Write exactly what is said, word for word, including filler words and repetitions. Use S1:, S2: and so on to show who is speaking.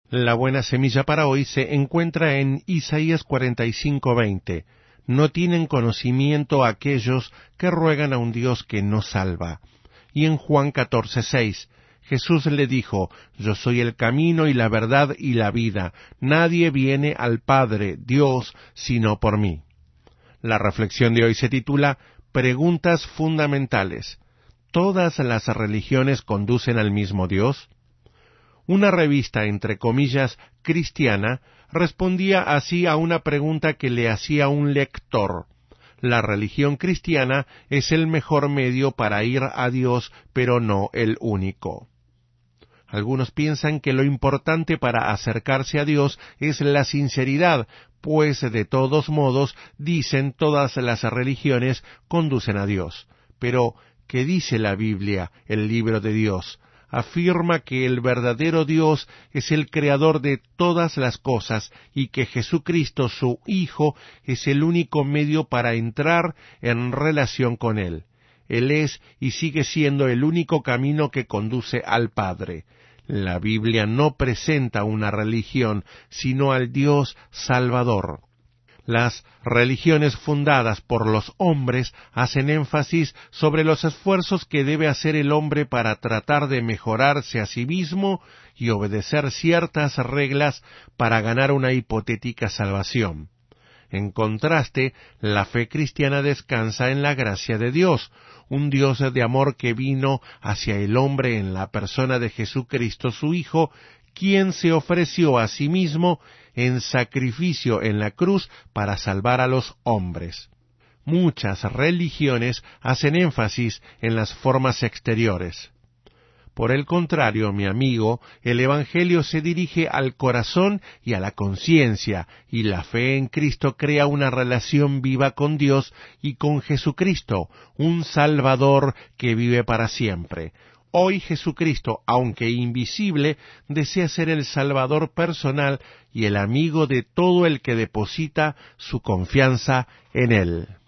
S1: La buena semilla para hoy se encuentra en Isaías cuarenta y cinco veinte. No tienen conocimiento aquellos que ruegan a un Dios que no salva. Y en Juan catorce seis, Jesús le dijo, Yo soy el camino y la verdad y la vida. Nadie viene al Padre, Dios, sino por mí. La reflexión de hoy se titula Preguntas fundamentales. ¿Todas las religiones conducen al mismo Dios? Una revista, entre comillas, cristiana, respondía así a una pregunta que le hacía un lector. La religión cristiana es el mejor medio para ir a Dios, pero no el único. Algunos piensan que lo importante para acercarse a Dios es la sinceridad, pues de todos modos, dicen todas las religiones conducen a Dios. Pero, ¿qué dice la Biblia, el libro de Dios? Afirma que el verdadero Dios es el creador de todas las cosas y que Jesucristo, su Hijo, es el único medio para entrar en relación con Él. Él es y sigue siendo el único camino que conduce al Padre. La Biblia no presenta una religión, sino al Dios Salvador. Las religiones fundadas por los hombres hacen énfasis sobre los esfuerzos que debe hacer el hombre para tratar de mejorarse a sí mismo y obedecer ciertas reglas para ganar una hipotética salvación. En contraste, la fe cristiana descansa en la gracia de Dios, un Dios de amor que vino hacia el hombre en la persona de Jesucristo su Hijo, quien se ofreció a sí mismo en sacrificio en la cruz para salvar a los hombres. Muchas religiones hacen énfasis en las formas exteriores. Por el contrario, mi amigo, el Evangelio se dirige al corazón y a la conciencia, y la fe en Cristo crea una relación viva con Dios y con Jesucristo, un Salvador que vive para siempre. Hoy Jesucristo, aunque invisible, desea ser el Salvador personal y el amigo de todo el que deposita su confianza en Él.